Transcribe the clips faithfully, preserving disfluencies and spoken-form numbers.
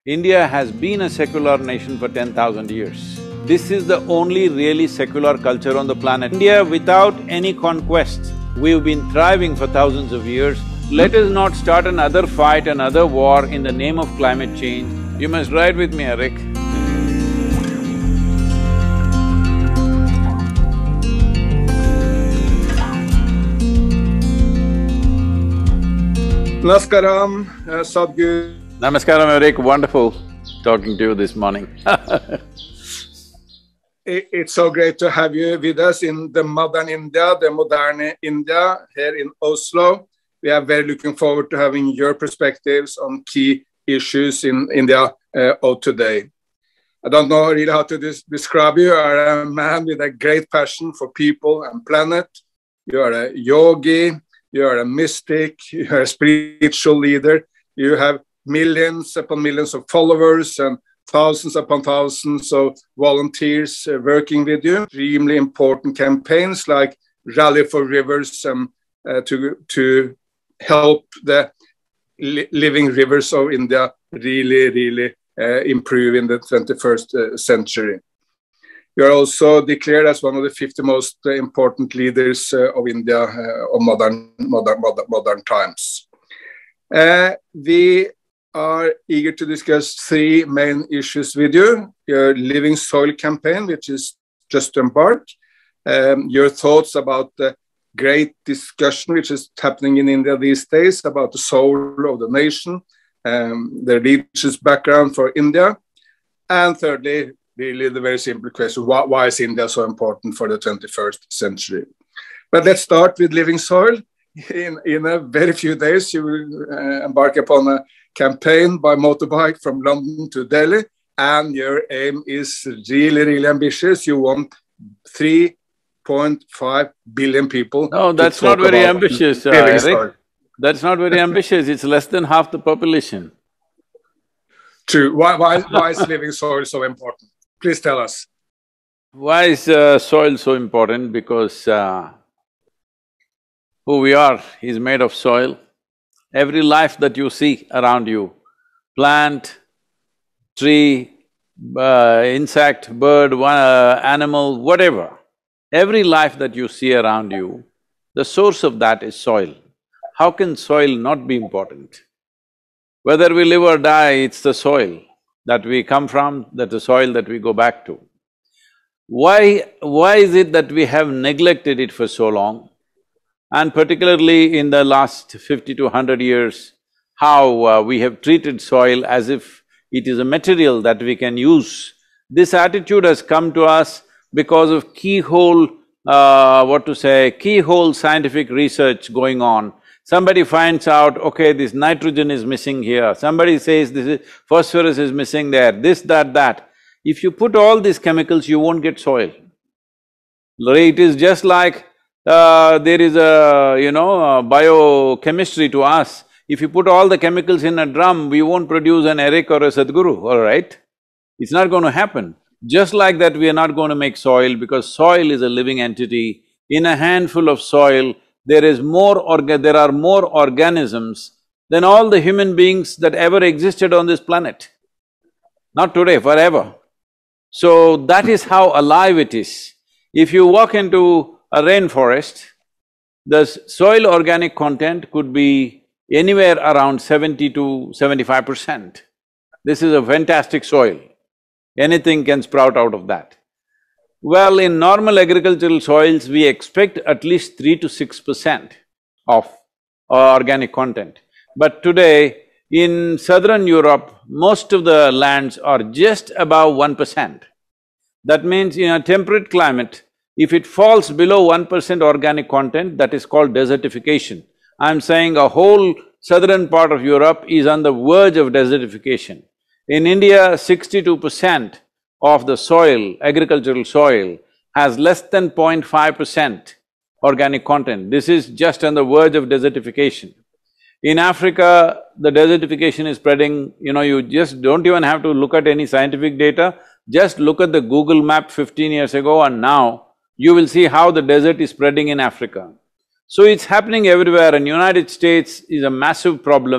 India has been a secular nation for ten thousand years. This is the only really secular culture on the planet. India, without any conquest, we've been thriving for thousands of years. Let us not start another fight, another war in the name of climate change. You must ride with me, Eric. Namaskaram, uh, Sadhguru. Namaskaram, Eric. Wonderful talking to you this morning. it, it's so great to have you with us in the modern India, the modern India here in Oslo. We are very looking forward to having your perspectives on key issues in India uh, of today. I don't know really how to des describe you. You are a man with a great passion for people and planet. You are a yogi. You are a mystic. You are a spiritual leader. You have millions upon millions of followers and thousands upon thousands of volunteers uh, working with you. Extremely important campaigns like Rally for Rivers um, uh, to, to help the li living rivers of India really, really uh, improve in the twenty-first uh, century. You are also declared as one of the fifty most uh, important leaders uh, of India uh, of modern, modern, modern, modern times. Uh, we are eager to discuss three main issues with you. Your Living Soil campaign, which is just embarked. Um, your thoughts about the great discussion which is happening in India these days about the soul of the nation, um, the religious background for India. And thirdly, really the very simple question, why, why is India so important for the twenty-first century? But let's start with Living Soil. In, in a very few days, you will uh, embark upon a campaign by motorbike from London to Delhi, and your aim is really, really ambitious. You want three point five billion people. No, that's not very ambitious, uh, Eric. That's not very ambitious. It's less than half the population. True. Why, why, why is Living Soil so important? Please tell us. Why is uh, soil so important? Because uh, who we are is made of soil. Every life that you see around you, plant, tree, uh, insect, bird, uh, animal, whatever, every life that you see around you, the source of that is soil. How can soil not be important? Whether we live or die, it's the soil that we come from, that's the soil that we go back to. Why… why is it that we have neglected it for so long? And particularly in the last fifty to one hundred years, how uh, we have treated soil as if it is a material that we can use. This attitude has come to us because of keyhole, uh, what to say, keyhole scientific research going on. Somebody finds out, okay, this nitrogen is missing here, somebody says this is… phosphorus is missing there, this, that, that. If you put all these chemicals, you won't get soil. It is just like uh, there is a, you know, a biochemistry to us. If you put all the chemicals in a drum, we won't produce an Eric or a Sadhguru, all right? It's not going to happen. Just like that, we are not going to make soil because soil is a living entity. In a handful of soil, there is more orga… there are more organisms than all the human beings that ever existed on this planet. Not today, forever. So that is how alive it is. If you walk into a rainforest, the soil organic content could be anywhere around seventy to seventy-five percent. This is a fantastic soil. Anything can sprout out of that. Well, in normal agricultural soils, we expect at least three to six percent of organic content. But today, in southern Europe, most of the lands are just above one percent. That means in a temperate climate, if it falls below one percent organic content, that is called desertification. I'm saying a whole southern part of Europe is on the verge of desertification. In India, sixty-two percent of the soil, agricultural soil, has less than zero point five percent organic content. This is just on the verge of desertification. In Africa, the desertification is spreading, you know, you just don't even have to look at any scientific data, just look at the Google map fifteen years ago and now, you will see how the desert is spreading in Africa. So it's happening everywhere, and United States is a massive problem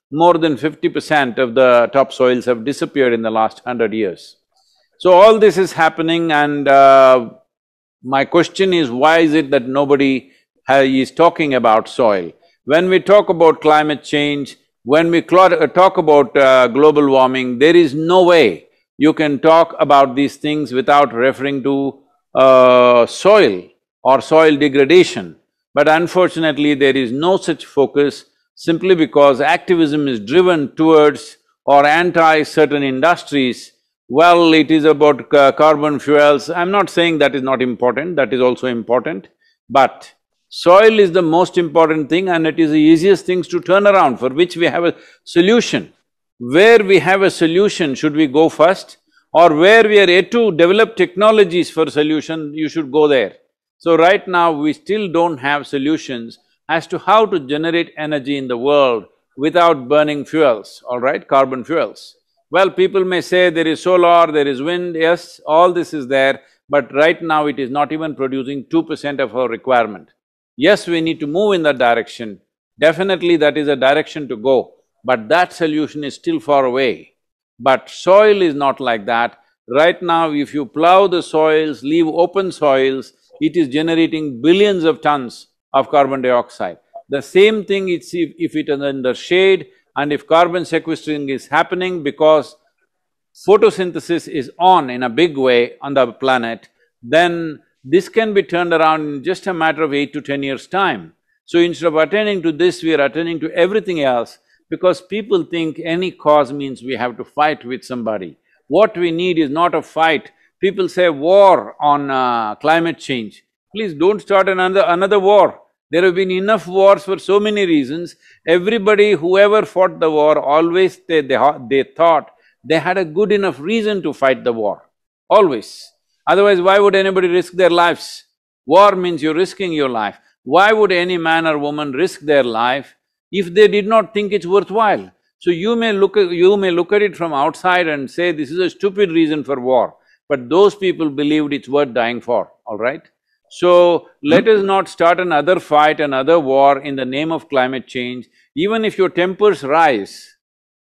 more than fifty percent of the topsoils have disappeared in the last hundred years. So all this is happening, and uh, my question is, why is it that nobody ha- is talking about soil? When we talk about climate change, when we cl- talk about uh, global warming, there is no way you can talk about these things without referring to uh, soil or soil degradation. But unfortunately, there is no such focus simply because activism is driven towards or anti certain industries. Well, it is about ca- carbon fuels. I'm not saying that is not important, that is also important, but soil is the most important thing and it is the easiest things to turn around, for which we have a solution. Where we have a solution, should we go first? Or where we are yet to develop technologies for solution, you should go there. So right now, we still don't have solutions as to how to generate energy in the world without burning fuels, all right, carbon fuels. Well, people may say there is solar, there is wind, yes, all this is there, but right now it is not even producing two percent of our requirement. Yes, we need to move in that direction, definitely that is a direction to go, but that solution is still far away. But soil is not like that. Right now, if you plow the soils, leave open soils, it is generating billions of tons of carbon dioxide. The same thing it's if, if it is under shade and if carbon sequestering is happening because photosynthesis is on in a big way on the planet, then this can be turned around in just a matter of eight to ten years' time. So instead of attending to this, we are attending to everything else because people think any cause means we have to fight with somebody. What we need is not a fight. People say war on uh, climate change. Please don't start another… another war. There have been enough wars for so many reasons. Everybody, whoever fought the war, always they… they, they thought they had a good enough reason to fight the war, always. Otherwise, why would anybody risk their lives? War means you're risking your life. Why would any man or woman risk their life if they did not think it's worthwhile? So you may look at… you may look at it from outside and say this is a stupid reason for war, but those people believed it's worth dying for, all right? So, let us not start another fight, another war in the name of climate change. Even if your tempers rise,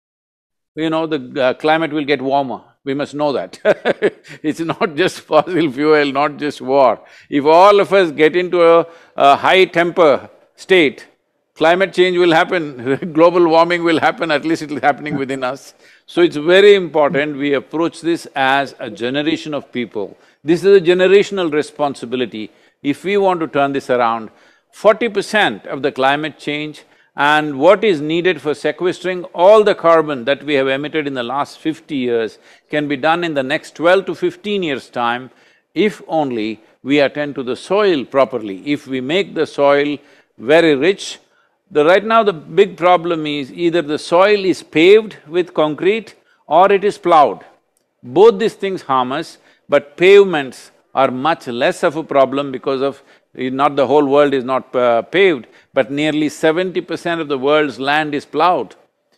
you know, the uh, climate will get warmer. We must know that. It's not just fossil fuel, not just war. If all of us get into a, a high temper state, climate change will happen, global warming will happen, at least it's happening within us. So it's very important we approach this as a generation of people. This is a generational responsibility. If we want to turn this around, forty percent of the climate change and what is needed for sequestering all the carbon that we have emitted in the last fifty years can be done in the next twelve to fifteen years' time if only we attend to the soil properly, if we make the soil very rich. The… right now the big problem is either the soil is paved with concrete or it is plowed. Both these things harm us, but pavements are much less of a problem because of… not the whole world is not uh, paved, but nearly seventy percent of the world's land is plowed.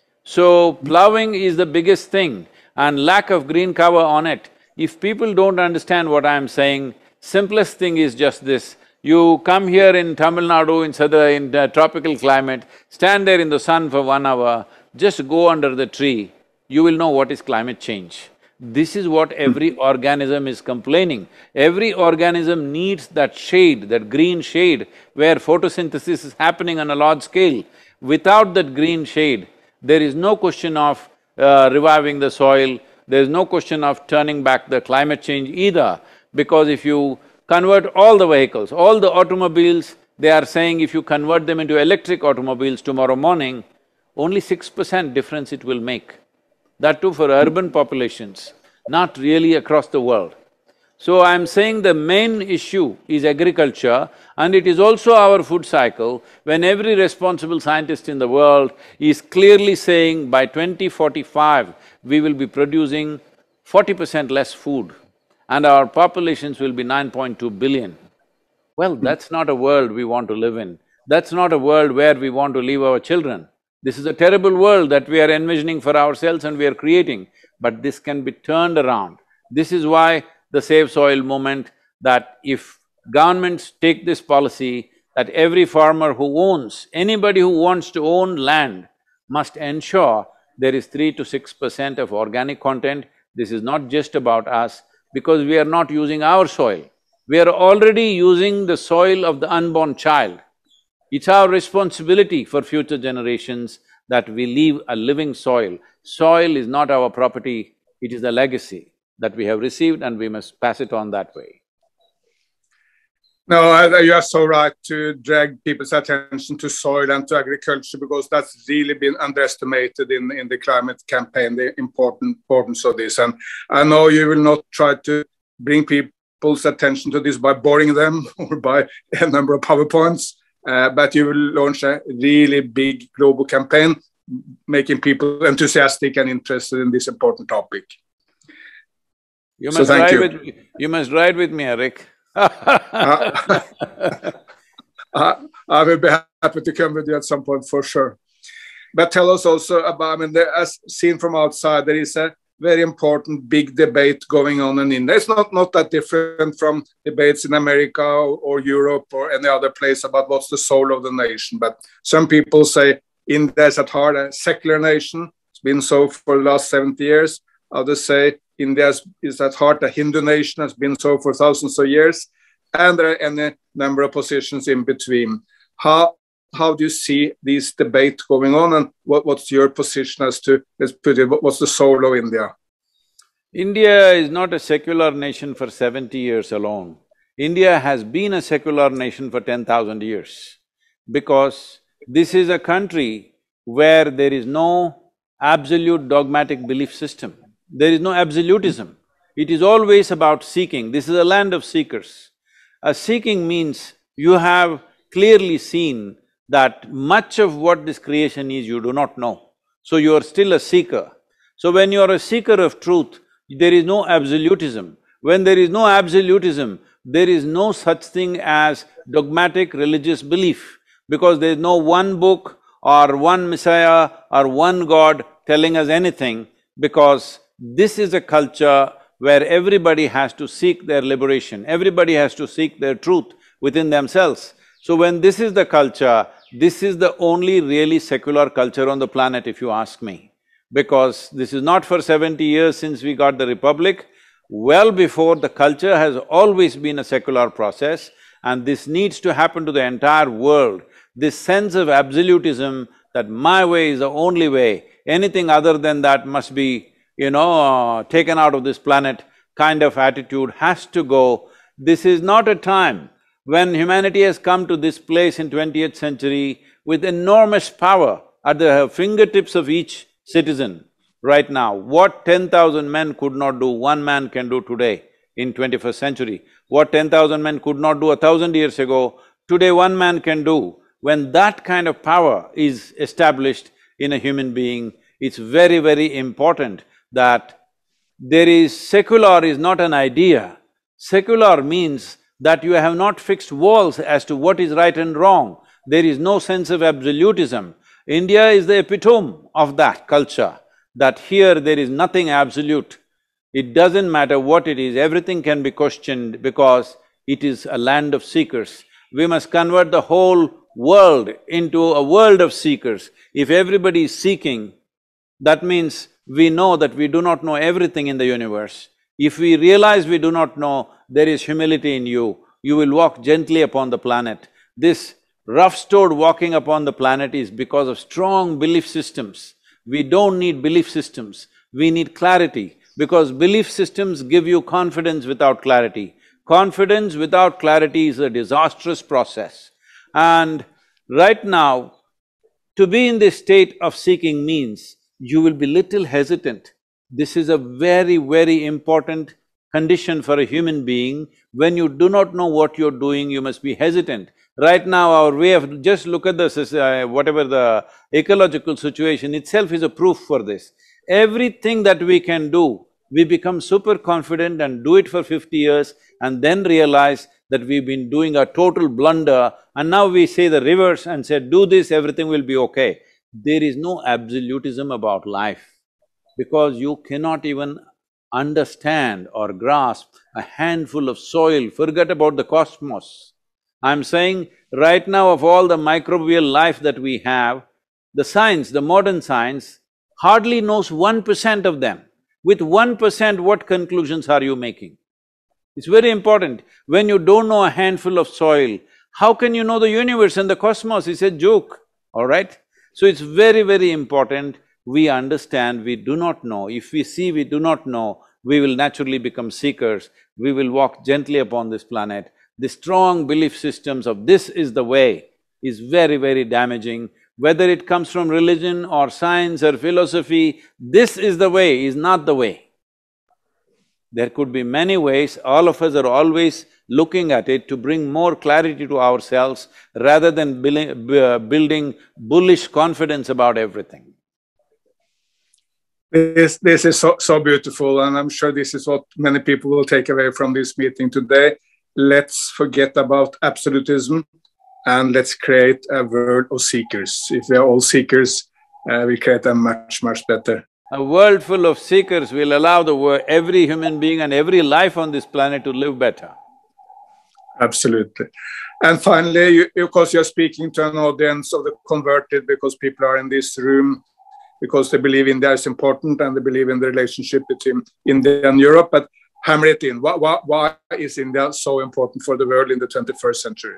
So, plowing is the biggest thing and lack of green cover on it. If people don't understand what I'm saying, simplest thing is just this. You come here in Tamil Nadu, in southern… in the tropical climate, stand there in the sun for one hour, just go under the tree, you will know what is climate change. This is what every organism is complaining. Every organism needs that shade, that green shade, where photosynthesis is happening on a large scale. Without that green shade, there is no question of uh, reviving the soil, there is no question of turning back the climate change either, because if you convert all the vehicles, all the automobiles, they are saying if you convert them into electric automobiles tomorrow morning, only six percent difference it will make. That too for urban populations, not really across the world. So I'm saying the main issue is agriculture and it is also our food cycle, when every responsible scientist in the world is clearly saying by twenty forty-five, we will be producing forty percent less food and our populations will be nine point two billion. Well, that's not a world we want to live in. That's not a world where we want to leave our children. This is a terrible world that we are envisioning for ourselves and we are creating, but this can be turned around. This is why the Save Soil movement, that if governments take this policy, that every farmer who owns… anybody who wants to own land, must ensure there is three to six percent of organic content. This is not just about us, because we are not using our soil. We are already using the soil of the unborn child. It's our responsibility for future generations that we leave a living soil. Soil is not our property, it is a legacy that we have received and we must pass it on that way. No, I- you are so right to drag people's attention to soil and to agriculture, because that's really been underestimated in, in the climate campaign, the important importance of this. And I know you will not try to bring people's attention to this by boring them or by a number of PowerPoints, uh, but you will launch a really big global campaign, making people enthusiastic and interested in this important topic. You So must thank ride you. with… you must ride with me, Eric. Uh, I, I will be happy to come with you at some point for sure. But tell us also about, I mean, the, as seen from outside, there is a very important big debate going on in India. It's not, not that different from debates in America or, or Europe or any other place about what's the soul of the nation. But some people say India is at heart a secular nation. It's been so for the last seventy years. Others say India is, is at heart a Hindu nation, has been so for thousands of years, and there are any number of positions in between. How how do you see this debate going on, and what, what's your position as to, let's put it, what, what's the soul of India? India is not a secular nation for seventy years alone. India has been a secular nation for ten thousand years, because this is a country where there is no absolute dogmatic belief system. There is no absolutism. It is always about seeking. This is a land of seekers. A seeking means you have clearly seen that much of what this creation is you do not know. So you are still a seeker. So when you are a seeker of truth, there is no absolutism. When there is no absolutism, there is no such thing as dogmatic religious belief, because there is no one book or one Messiah or one God telling us anything, because this is a culture where everybody has to seek their liberation, everybody has to seek their truth within themselves. So when this is the culture, this is the only really secular culture on the planet, if you ask me. Because this is not for seventy years since we got the republic. Well before, the culture has always been a secular process, and this needs to happen to the entire world. This sense of absolutism that my way is the only way, anything other than that must be, you know, uh, taken out of this planet kind of attitude has to go. This is not a time when humanity has come to this place in twentieth century with enormous power at the fingertips of each citizen. Right now, what ten thousand men could not do, one man can do today in twenty-first century. What ten thousand men could not do a thousand years ago, today one man can do. When that kind of power is established in a human being, it's very, very important that there is… secular is not an idea. Secular means that you have not fixed walls as to what is right and wrong. There is no sense of absolutism. India is the epitome of that culture, that here there is nothing absolute. It doesn't matter what it is, everything can be questioned because it is a land of seekers. We must convert the whole world into a world of seekers. If everybody is seeking, that means we know that we do not know everything in the universe. If we realize we do not know, there is humility in you. You will walk gently upon the planet. This rough-stowed walking upon the planet is because of strong belief systems. We don't need belief systems, we need clarity, because belief systems give you confidence without clarity. Confidence without clarity is a disastrous process. And right now, to be in this state of seeking means you will be little hesitant. This is a very, very important condition for a human being. When you do not know what you're doing, you must be hesitant. Right now, our way of… just look at the… uh, whatever the ecological situation itself is a proof for this. Everything that we can do, we become super confident and do it for fifty years and then realize that we've been doing a total blunder, and now we say the reverse and say, do this, everything will be okay. There is no absolutism about life, because you cannot even understand or grasp a handful of soil, forget about the cosmos. I'm saying right now, of all the microbial life that we have, The science, the modern science, hardly knows one percent of them. With one percent, what conclusions are you making? It's very important. When you don't know a handful of soil, how can you know the universe and the cosmos? It's a joke, all right? So it's very, very important we understand we do not know. If we see we do not know, we will naturally become seekers, we will walk gently upon this planet. The strong belief systems of this is the way is very, very damaging. Whether it comes from religion or science or philosophy, this is the way is not the way. There could be many ways, all of us are always looking at it to bring more clarity to ourselves rather than building bullish confidence about everything. This, this is so, so beautiful, and I'm sure this is what many people will take away from this meeting today. Let's forget about absolutism and let's create a world of seekers. If we are all seekers, uh, we create a much, much better. A world full of seekers will allow the world, every human being and every life on this planet to live better. Absolutely. And finally, you, of course, you're speaking to an audience of the converted because people are in this room because they believe India is important and they believe in the relationship between India and Europe. But hammer it in. Why, why, why is India so important for the world in the twenty-first century?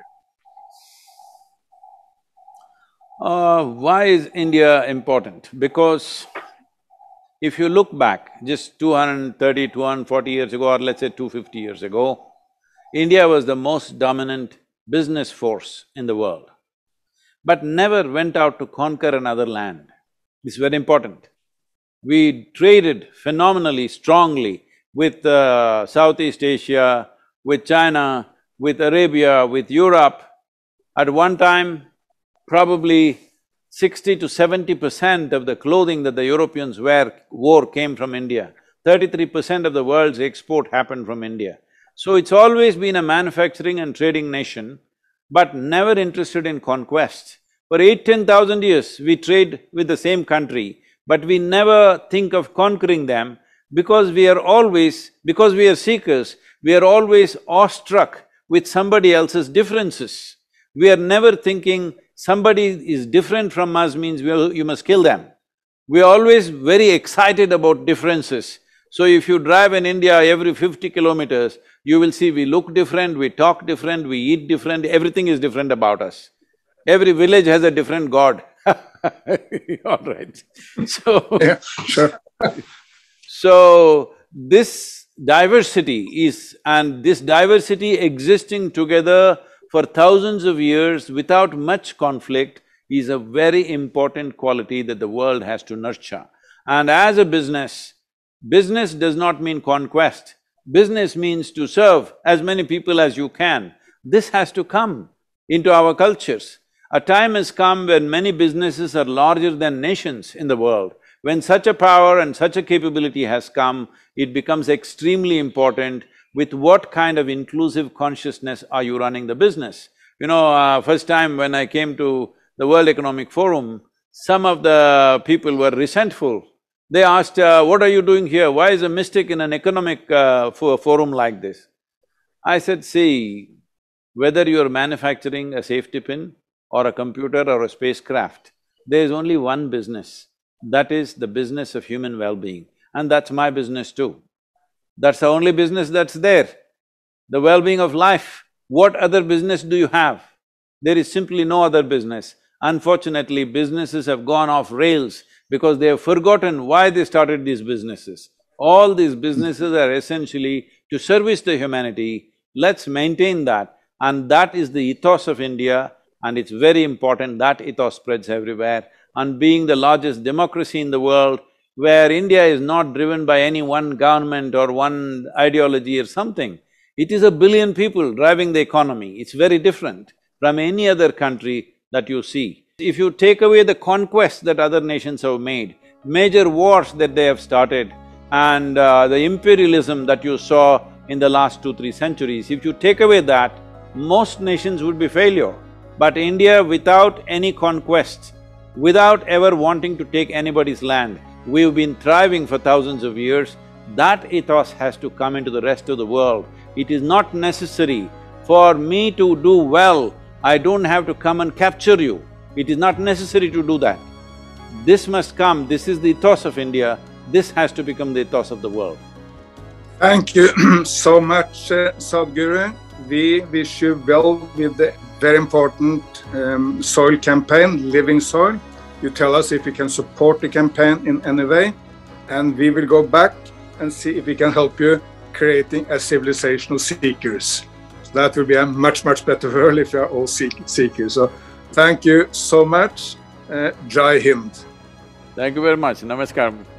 Uh, why is India important? Because if you look back just two hundred thirty, two hundred forty years ago, or let's say two hundred fifty years ago, India was the most dominant business force in the world, but never went out to conquer another land. It's very important. We traded phenomenally strongly with uh, Southeast Asia, with China, with Arabia, with Europe. At one time, probably sixty to seventy percent of the clothing that the Europeans wear, wore came from India. Thirty-three percent of the world's export happened from India. So it's always been a manufacturing and trading nation, but never interested in conquest. For eight, ten thousand years, we trade with the same country, but we never think of conquering them because we are always… because we are seekers, we are always awestruck with somebody else's differences. We are never thinking somebody is different from us means we'll, you must kill them. We are always very excited about differences. So if you drive in India every fifty kilometers, you will see we look different, we talk different, we eat different, everything is different about us. Every village has a different god. All right. So… Yeah, sure. So, this diversity is… and this diversity existing together for thousands of years without much conflict is a very important quality that the world has to nurture. And as a business, business does not mean conquest. Business means to serve as many people as you can. This has to come into our cultures. A time has come when many businesses are larger than nations in the world. When such a power and such a capability has come, it becomes extremely important with what kind of inclusive consciousness are you running the business. You know, uh, first time when I came to the World Economic Forum, some of the people were resentful. They asked, uh, what are you doing here? Why is a mystic in an economic uh, fo forum like this? I said, see, whether you're manufacturing a safety pin or a computer or a spacecraft, there is only one business. That is the business of human well-being, and that's my business too. That's the only business that's there. The well-being of life, what other business do you have? There is simply no other business. Unfortunately, businesses have gone off rails because they have forgotten why they started these businesses. All these businesses are essentially to service the humanity. Let's maintain that, and that is the ethos of India, and it's very important that ethos spreads everywhere. And being the largest democracy in the world, where India is not driven by any one government or one ideology or something, it is a billion people driving the economy. It's very different from any other country that you see. If you take away the conquests that other nations have made, major wars that they have started, and uh, the imperialism that you saw in the last two, three centuries, if you take away that, most nations would be failure. But India, without any conquest, without ever wanting to take anybody's land, we've been thriving for thousands of years. That ethos has to come into the rest of the world. It is not necessary for me to do well, I don't have to come and capture you. It is not necessary to do that. This must come, this is the ethos of India, this has to become the ethos of the world. Thank you so much, uh, Sadhguru. We wish you well with the very important um, soil campaign, Living Soil. You tell us if we can support the campaign in any way, and we will go back and see if we can help you creating a civilization of seekers. So that will be a much, much better world if we are all seek seekers. So thank you so much. Uh, Jai Hind. Thank you very much. Namaskar.